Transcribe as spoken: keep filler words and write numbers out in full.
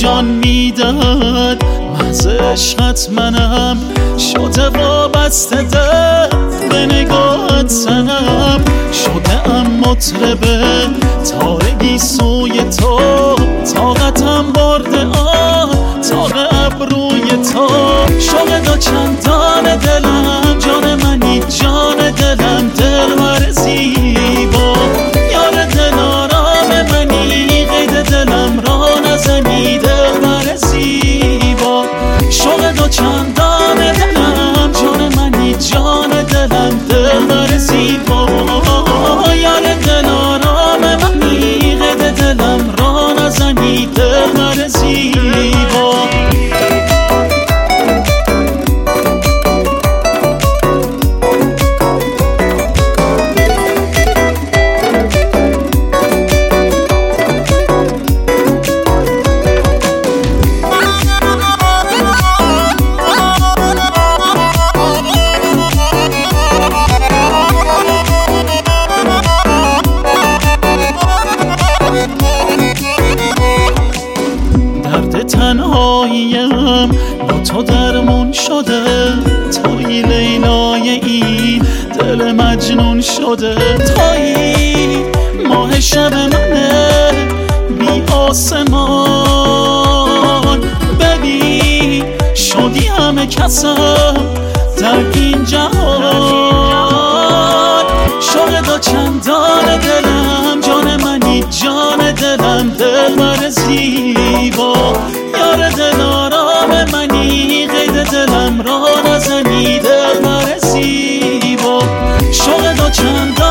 جان میداد، محض عشقت منم شده وابسته دل به نگاهت سنم، شده ام مطربه تارگی سوی تو، طاقتم برده آه تاق ابروی تو، شوق دا چندان دلم جان منی جان دلم، دلبر زیبا یار دل آرام منی، قید دلم را نزنی دلبر زیبا، شوق دا چندان دلم جان منی جان دلم، دلبر زیبا یار دل آرام منی، قید دلم را نزنی دلبر زیبا. تنهاییم با تو درمون شده، توی لیلای این دل مجنون شده، توی ماه شب منه بی آسمان، ببین شدی همه کسم در این جهان، شوق دا چندان دلم جان منی جان دلم، دلبر زیبا یار دل آرام منی، قید دلم را نزنی دلبر زیبا، شوق دا چندان